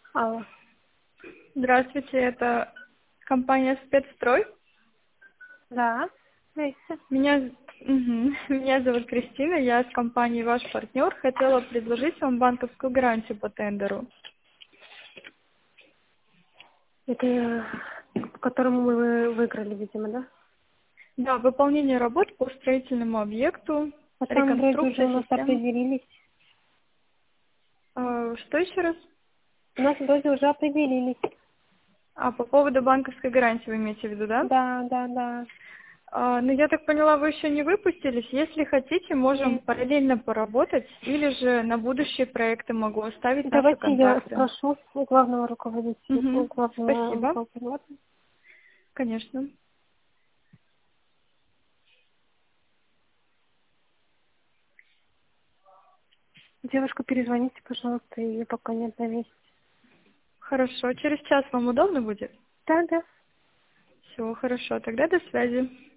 Алло. Здравствуйте, это компания «Спецстрой». Да. Здрасте. Меня зовут Кристина, я с компанией «Ваш партнер». Хотела предложить вам банковскую гарантию по тендеру. Это по которому мы выиграли, видимо, да? Да, выполнение работ по строительному объекту, А там вроде уже у реконструкция нас системы. определились. Что еще раз? У нас вроде уже определились. По поводу банковской гарантии вы имеете в виду, да? Да, да, да. Ну, я так поняла, вы еще не выпустились. Если хотите, можем Нет. параллельно поработать, или же на будущие проекты могу оставить наши Давайте я контакты. спрошу у главного руководителя, у главного Спасибо, руководителя. конечно. Девушка, перезвоните, пожалуйста, ее пока нет на месте. Хорошо. Через час вам удобно будет? Да, да. Все, хорошо. Тогда до связи.